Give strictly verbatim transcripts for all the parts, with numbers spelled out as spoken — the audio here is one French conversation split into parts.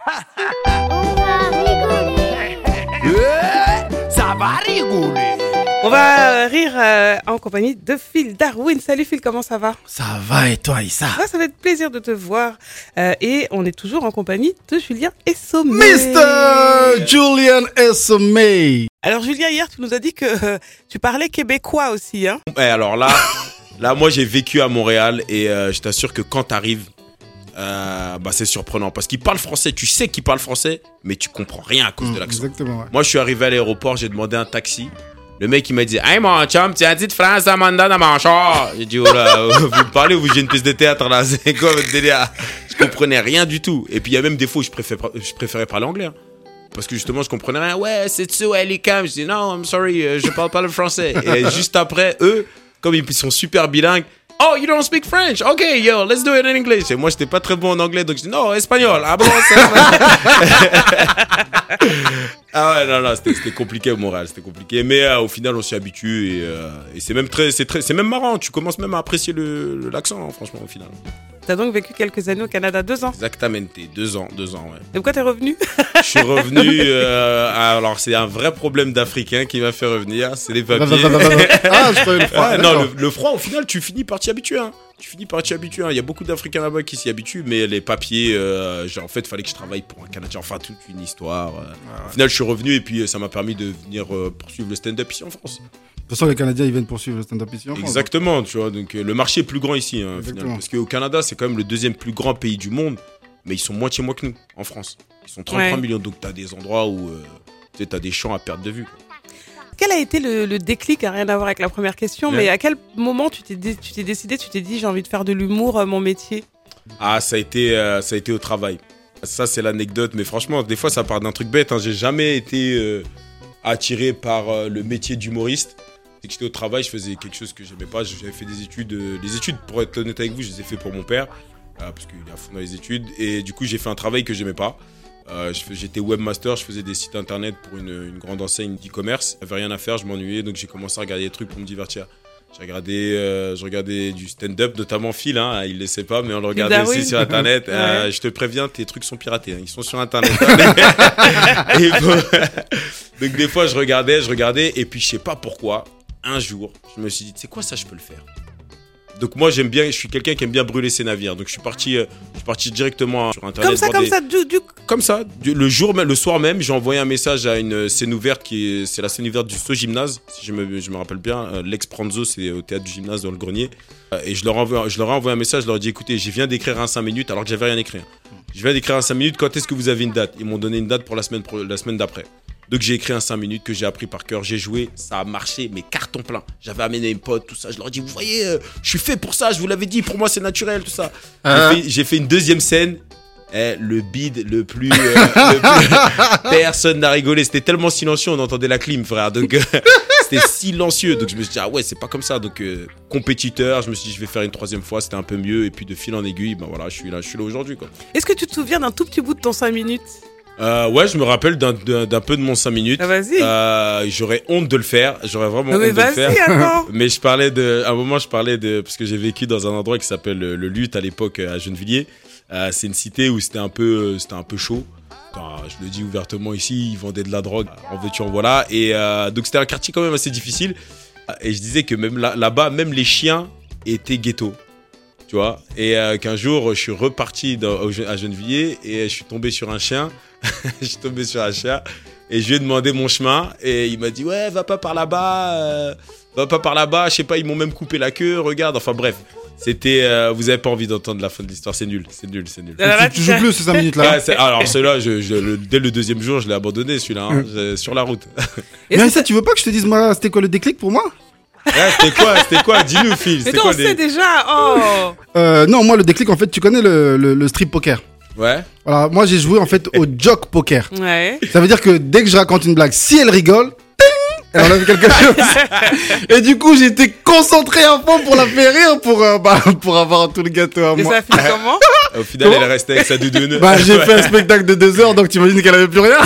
On va rigoler. Ça va rigoler. On va euh, rire euh, en compagnie de Phil Darwin. Salut Phil, comment ça va? Ça va et toi, Issa? Ah, ça va être plaisir de te voir. Euh, et on est toujours en compagnie de Julien Essomé. mister Julian Essomé. Alors Julien, hier tu nous as dit que euh, tu parlais québécois aussi, hein? Ouais, alors là, là, moi j'ai vécu à Montréal et euh, je t'assure que quand t'arrives, euh, bah c'est surprenant parce qu'ils parlent français. Tu sais qu'ils parlent français, mais tu comprends rien à cause Mmh, de l'accent. exactement, ouais. Moi, je suis arrivé à l'aéroport, j'ai demandé un taxi. Le mec, il m'a dit, hey mon chum, tu as dit de France à Amanda dans mon char. J'ai dit, oh là, vous me parlez ou j'ai une pièce de théâtre là? C'est quoi votre délire? Je comprenais rien du tout. Et puis il y a même des fois où je préférais, je préférais parler anglais. Hein. Parce que justement, je comprenais rien. Ouais, c'est ça, elle est calme. Je dis, non, I'm sorry, euh, je parle pas le français. Et juste après, eux, comme ils sont super bilingues, oh, you don't speak French? Ok, yo, let's do it in English. Et moi, j'étais pas très bon en anglais, donc je dis, non, espagnol. Ah bon, c'est Ah ouais, non, non, c'était, c'était compliqué au Montréal, c'était compliqué. Mais euh, au final, on s'y habitue et, euh, et c'est même très, c'est très, c'est même marrant. Tu commences même à apprécier le, le- l'accent, hein, franchement, au final. T'as donc vécu quelques années au Canada, deux ans. Exactement, deux ans, deux ans, ouais. Et pourquoi t'es revenu? Je suis revenu. Euh, alors, c'est un vrai problème d'Africain qui m'a fait revenir. C'est les papiers. Ah, je croyais le froid. Ah, non, d'accord. le, le froid, au final, tu finis par t'y habituer. Hein. Tu finis par t'y habituer. Hein. Il y a beaucoup d'Africains là-bas qui s'y habituent, mais les papiers, euh, genre, en fait, il fallait que je travaille pour un Canadien. Enfin, toute une histoire. euh. Ah, Au final, je suis revenu et puis euh, ça m'a permis de venir euh, poursuivre le stand-up ici en France. De toute façon, les Canadiens, ils viennent poursuivre le stand-up ici en France. Exactement, tu vois. Donc, euh, le marché est plus grand ici, hein, au final. Exactement. Parce qu'au Canada, c'est quand même le deuxième plus grand pays du monde, mais ils sont moitié moins que nous en France. Ils sont trente-trois Ouais. millions, donc t'as des endroits où euh, tu sais, t'as des champs à perte de vue. Quoi. Quel a été le, le déclic, à rien à voir avec la première question, Ouais. mais à quel moment tu t'es, dé- tu t'es décidé, tu t'es dit j'ai envie de faire de l'humour, euh, mon métier? Ah, ça a été, euh, ça a été au travail. Ça, c'est l'anecdote, mais franchement, des fois, ça part d'un truc bête. Hein. J'ai jamais été euh, attiré par euh, le métier d'humoriste. C'est que j'étais au travail, je faisais quelque chose que j'aimais pas. J'avais fait des études. Euh, les études, pour être honnête avec vous, je les ai fait pour mon père, euh, parce qu'il est à fond dans les études. Et du coup, j'ai fait un travail que j'aimais pas. Euh, je fais- j'étais webmaster, je faisais des sites internet pour une, une grande enseigne d'e-commerce. J'avais rien à faire, je m'ennuyais, donc j'ai commencé à regarder des trucs pour me divertir. J'ai regardé, euh, je regardais du stand-up, notamment Phil, hein, il le sait pas, mais on le regardait Darwin. aussi sur internet. Euh, Ouais. je te préviens, tes trucs sont piratés, hein, ils sont sur internet. Et bon, donc des fois, je regardais, je regardais, et puis je sais pas pourquoi, un jour, je me suis dit, c'est quoi ça, je peux le faire. Donc moi, j'aime bien, je suis quelqu'un qui aime bien brûler ses navires. Donc je suis parti, euh, je suis parti directement sur internet. Comme ça, voir comme des- ça, du, du... comme ça, du- le jour, même- le soir même, j'ai envoyé un message à une scène ouverte qui est, c'est la scène ouverte du So Gymnase, si je me, je me rappelle bien. Euh, L'ex Pranzo, c'est au théâtre du Gymnase dans le Grenier. Euh, et je leur, envoie, je leur ai envoyé un message, je leur ai dit, écoutez, je viens d'écrire un cinq minutes alors que j'avais rien écrit. Je viens d'écrire un cinq minutes, quand est-ce que vous avez une date? Ils m'ont donné une date pour la semaine, pro- la semaine d'après. Donc j'ai écrit un cinq minutes que j'ai appris par cœur, j'ai joué, ça a marché, mais carton plein. J'avais amené mes potes, tout ça, je leur ai dit, vous voyez, euh, je suis fait pour ça, je vous l'avais dit, pour moi c'est naturel, tout ça. Ah. J'ai fait, j'ai fait une deuxième scène, eh, le bide le plus, euh, le plus- personne n'a rigolé, c'était tellement silencieux, on entendait la clim, frère, donc euh, c'était silencieux, donc je me suis dit, ah ouais, c'est pas comme ça, donc euh, compétiteur, je me suis dit, je vais faire une troisième fois, c'était un peu mieux, et puis de fil en aiguille, ben voilà, je suis là, je suis là aujourd'hui, quoi. Est-ce que tu te souviens d'un tout petit bout de ton cinq minutes? Euh, ouais, je me rappelle d'un, d'un, d'un peu de mon cinq minutes. Ah, vas-y. Euh, j'aurais honte de le faire. J'aurais vraiment Non, mais honte de le faire. vas-y, attends. Mais je parlais de, à un moment, je parlais de, parce que j'ai vécu dans un endroit qui s'appelle le, le Lutte à l'époque à Gennevilliers. Euh, c'est une cité où c'était un peu, c'était un peu chaud. Enfin, je le dis ouvertement ici, ils vendaient de la drogue. En veux-tu, en voilà. Et euh, donc c'était un quartier quand même assez difficile. Et je disais que même là, là-bas, même les chiens étaient ghetto. Tu vois. Et euh, qu'un jour, je suis reparti dans, au- à Gennevilliers et je suis tombé sur un chien. Je suis tombé sur un chien et je lui ai demandé mon chemin et il m'a dit ouais va pas par là-bas euh, va pas par là-bas, je sais pas, ils m'ont même coupé la queue, regarde, enfin bref, c'était euh, vous avez pas envie d'entendre la fin de l'histoire, c'est nul, c'est nul, c'est nul. Alors là, Tu, tu joues plus ces cinq minutes là. Ouais, c'est- alors celui-là je, je- le- dès le deuxième jour je l'ai abandonné celui-là hein, je- sur la route. Est-ce Mais que ça, tu veux pas que je te dise moi, c'était quoi le déclic pour moi? Ouais, c'était quoi c'était quoi dis-nous Phil, Mais c'était toi, quoi on sait des... déjà. Oh. euh, Non, moi le déclic en fait, tu connais le, le, le strip poker. Ouais. Alors moi j'ai joué en fait au joke poker. Ouais. Ça veut dire que dès que je raconte une blague, si elle rigole, ting, elle enlève quelque chose. Et du coup j'étais concentré à fond pour la faire rire, pour, euh, bah, pour avoir tout le gâteau à Et moi. ça finit comment? Au final Comment elle restait avec sa doudoune. Bah j'ai fait un spectacle de deux heures, donc t'imagines qu'elle avait plus rien.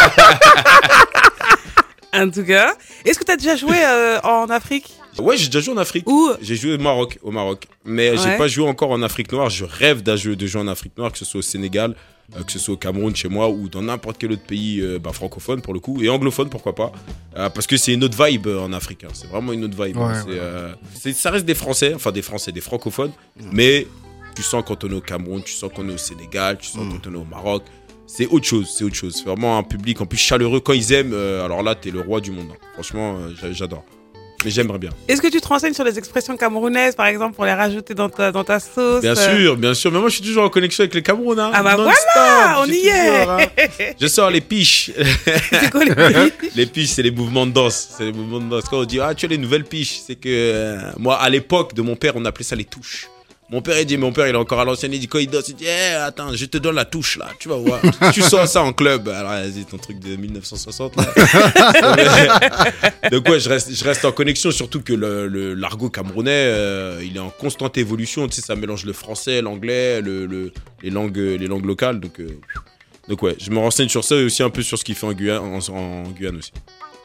En tout cas, est-ce que tu as déjà joué euh, en Afrique? Ouais, j'ai déjà joué en Afrique. Où? J'ai joué au Maroc, au Maroc. Mais j'ai Ouais. pas joué encore en Afrique noire. Je rêve d'un jeu- de jouer en Afrique noire, que ce soit au Sénégal euh, que ce soit au Cameroun, chez moi, ou dans n'importe quel autre pays euh, bah, francophone pour le coup, et anglophone, pourquoi pas. Euh, parce que c'est une autre vibe euh, en Afrique, hein. C'est vraiment une autre vibe. Ouais, hein. C'est, ouais. euh, c'est, ça reste des Français, enfin des Français, des francophones, mmh. mais tu sens quand on est au Cameroun, tu sens qu'on est au Sénégal, tu sens mmh. quand on est au Maroc. C'est autre chose, c'est autre chose. C'est vraiment un public en plus chaleureux. Quand ils aiment, euh, alors là, t'es le roi du monde. Hein. Franchement, euh, j'adore. Mais j'aimerais bien. Est-ce que tu te renseignes sur les expressions camerounaises, par exemple, pour les rajouter dans ta, dans ta sauce? Bien euh... sûr, bien sûr. Mais moi, je suis toujours en connexion avec les Camerounais. Hein. Ah bah voilà, on y toujours, est. Hein. Je sors les piches. C'est quoi les piches? Les piches, c'est les mouvements de danse. C'est les mouvements de danse. Quand on dit, ah, tu as les nouvelles piches, c'est que euh, moi, à l'époque de mon père, on appelait ça les touches. Mon père, il dit, mon père, il est encore à l'ancienne, il dit, quand il danse, il dit, eh, attends, je te donne la touche, là, tu vas voir. Tu sens ça en club. Alors, vas-y, ton truc de mille neuf cent soixante, là. Donc, ouais, je reste, je reste en connexion, surtout que le, le, l'argot camerounais, euh, il est en constante évolution, tu sais, ça mélange le français, l'anglais, le, le, les langues, les langues locales, donc, euh, donc, ouais, je me renseigne sur ça et aussi un peu sur ce qu'il fait en Guyane, en, en Guyane aussi.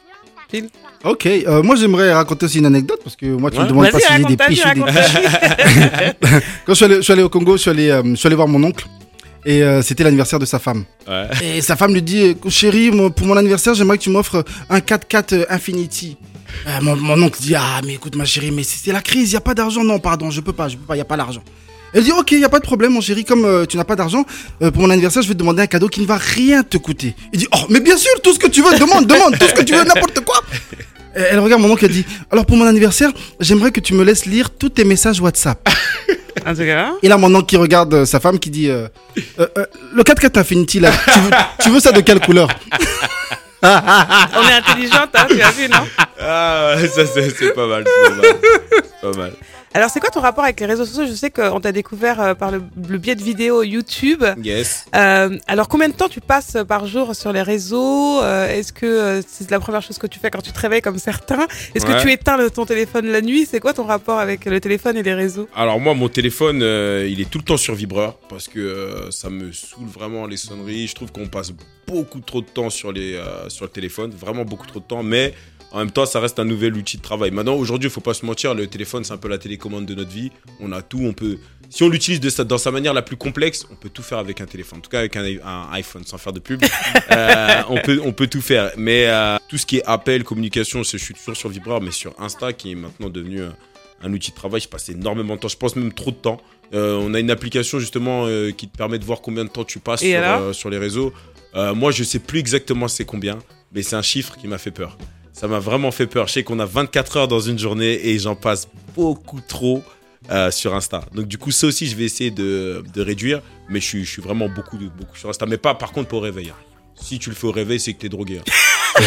Ok, euh, moi j'aimerais raconter aussi une anecdote parce que moi tu ouais. me demandes Vas-y, pas si j'ai des piches ou des piches. Quand je suis, allé, je suis allé au Congo, je suis allé, euh, je suis allé voir mon oncle et euh, c'était l'anniversaire de sa femme. Ouais. Et sa femme lui dit, chérie, pour mon anniversaire, j'aimerais que tu m'offres un quatre quatre Infinity. Euh, mon, mon oncle dit, ah mais écoute ma chérie, mais c'est, c'est la crise, il y a pas d'argent. Non, pardon, je peux pas, je peux pas, il y a pas l'argent. Elle dit, ok, il y a pas de problème, mon chéri, comme euh, tu n'as pas d'argent, euh, pour mon anniversaire, je vais te demander un cadeau qui ne va rien te coûter. Il dit, oh, mais bien sûr, tout ce que tu veux, demande, demande, tout ce que tu veux, n'importe quoi. Et elle regarde mon oncle et dit, alors pour mon anniversaire, j'aimerais que tu me laisses lire tous tes messages WhatsApp. En tout cas. Et là, mon oncle qui regarde euh, sa femme qui dit, euh, euh, euh, le quatre quatre Infinity, là, tu veux, tu veux ça de quelle couleur? On est intelligente, hein, tu as vu, non? Ah, ça, c'est, c'est pas mal, c'est pas mal. C'est pas mal. Alors, c'est quoi ton rapport avec les réseaux sociaux? Je sais qu'on t'a découvert euh, par le, le biais de vidéos YouTube. Yes. Euh, alors, combien de temps tu passes par jour sur les réseaux? euh, Est-ce que euh, c'est la première chose que tu fais quand tu te réveilles comme certains? Est-ce ouais. que tu éteins le, ton téléphone la nuit? C'est quoi ton rapport avec le téléphone et les réseaux? Alors moi, mon téléphone, euh, il est tout le temps sur vibreur parce que euh, ça me saoule vraiment les sonneries. Je trouve qu'on passe beaucoup trop de temps sur, les, euh, sur le téléphone, vraiment beaucoup trop de temps, mais... En même temps, ça reste un nouvel outil de travail. Maintenant, aujourd'hui, il ne faut pas se mentir, le téléphone, c'est un peu la télécommande de notre vie. On a tout, on peut... Si on l'utilise de sa... dans sa manière la plus complexe, on peut tout faire avec un téléphone. En tout cas, avec un, un iPhone, sans faire de pub. euh, on, peut, on peut tout faire. Mais euh, tout ce qui est appel, communication, je suis toujours sur Vibreur, mais sur Insta, qui est maintenant devenu un, un outil de travail, je passe énormément de temps. Je pense même trop de temps. Euh, on a une application, justement, euh, qui te permet de voir combien de temps tu passes sur, euh, sur les réseaux. Euh, moi, je ne sais plus exactement c'est combien, mais c'est un chiffre qui m'a fait peur. Ça m'a vraiment fait peur. Je sais qu'on a vingt-quatre heures dans une journée et j'en passe beaucoup trop euh, sur Insta. Donc du coup, ça aussi, je vais essayer de, de réduire. Mais je suis, je suis vraiment beaucoup, beaucoup sur Insta. Mais pas par contre pour au réveil. Si tu le fais au réveil, c'est que t'es drogué. Hein.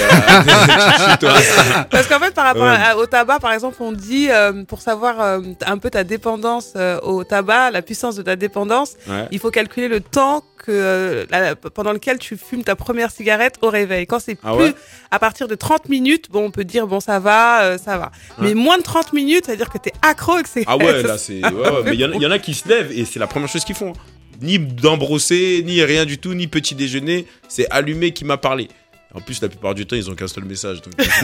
Parce qu'en fait, par rapport ouais. à, au tabac, par exemple, on dit, euh, pour savoir euh, un peu ta dépendance euh, au tabac, la puissance de ta dépendance, ouais. il faut calculer le temps que, euh, la, pendant lequel tu fumes ta première cigarette au réveil. Quand c'est ah plus ouais à partir de trente minutes, bon, on peut dire, bon, ça va, euh, ça va. Ouais. Mais moins de trente minutes, ça veut dire que t'es accro et que c'est... Ah ouais, là, c'est... Ouais, ouais, mais il y, y en a qui se lèvent et c'est la première chose qu'ils font. Ni d'embrosser, ni rien du tout, ni petit déjeuner. C'est allumé qui m'a parlé. En plus, la plupart du temps, ils ont qu'un seul message. Donc je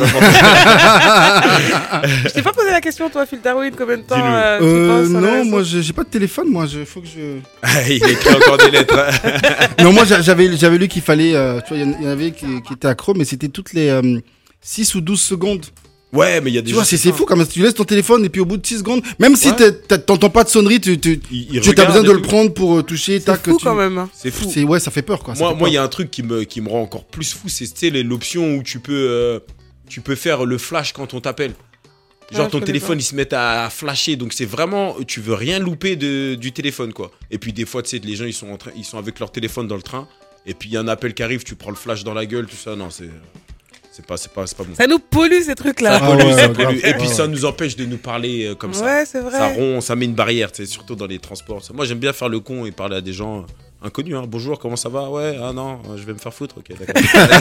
t'ai pas posé la question, toi, Phil Darwin, combien de temps euh, euh, tu penses Non, moi, je, j'ai pas de téléphone, moi. Il faut que je... Il écrit encore des lettres. Non, moi, j'avais, j'avais lu qu'il fallait... Euh, tu vois, il y en avait qui, qui étaient accros, mais c'était toutes les euh, six ou douze secondes. Ouais, mais il y a des Tu vois, c'est, c'est fou quand même. Tu laisses ton téléphone et puis au bout de six secondes, même si ouais. t'entends pas de sonnerie, tu, tu, il, il tu as besoin de le prendre pour toucher. C'est tac, fou tu... quand même. C'est fou. C'est, ouais, ça fait peur quoi. Moi, moi, il y a un truc qui me, qui me rend encore plus fou, c'est tu sais, l'option où tu peux, euh, tu peux faire le flash quand on t'appelle. Genre ouais, ton téléphone pas. Il se met à flasher, donc c'est vraiment, tu veux rien louper de, du téléphone quoi. Et puis des fois, tu sais, les gens ils sont en train, ils sont avec leur téléphone dans le train, et puis il y a un appel qui arrive, tu prends le flash dans la gueule, tout ça, non c'est. C'est pas, c'est, pas, c'est pas bon. Ça nous pollue ces trucs-là. Ça pollue, ah ouais, ça ouais, pollue. ouais. Et puis ouais. ça nous empêche de nous parler euh, comme ça. Ouais, c'est vrai. Ça rompt, ça met une barrière, surtout dans les transports. Moi, j'aime bien faire le con et parler à des gens inconnus. Hein. Bonjour, comment ça va? Ouais, ah non, je vais me faire foutre. Ok, d'accord.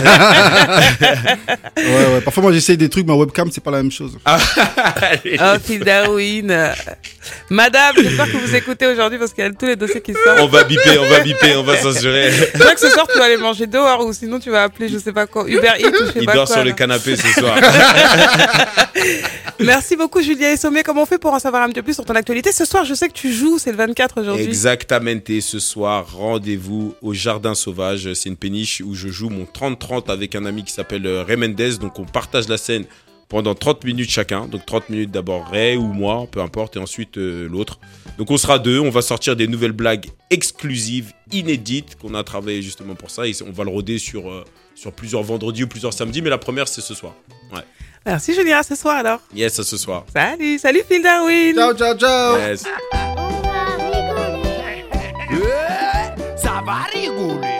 ouais, ouais. Parfois, moi, j'essaye des trucs, ma webcam, c'est pas la même chose. Oh, Phil Darwin. Madame, j'espère que vous écoutez aujourd'hui parce qu'il y a tous les dossiers qui sortent. On va biper, on va biper, on va censurer. Je crois que ce soir, tu vas aller manger dehors ou sinon tu vas appeler, je sais pas quoi, Uber Eats ou je sais Il pas dort quoi. sur là. le canapé ce soir. Merci beaucoup Julien et Sommet. Comment on fait pour en savoir un petit peu plus sur ton actualité? Ce soir, je sais que tu joues, c'est le vingt-quatre aujourd'hui. Exactamente. Ce soir, rendez-vous au Jardin Sauvage. C'est une péniche où je joue mon trente trente avec un ami qui s'appelle Ray Mendes. Donc on partage la scène pendant trente minutes chacun. Donc trente minutes d'abord Ray ou moi, peu importe, et ensuite euh, l'autre. Donc on sera deux, on va sortir des nouvelles blagues exclusives, inédites, qu'on a travaillé justement pour ça. Et on va le roder sur, euh, sur plusieurs vendredis ou plusieurs samedis, mais la première c'est ce soir. Ouais. Merci Julien, à ce soir alors. Yes, à ce soir. Salut, salut Phil Darwin. Ciao, ciao, ciao. Yes. On va rigoler. Ça va rigoler.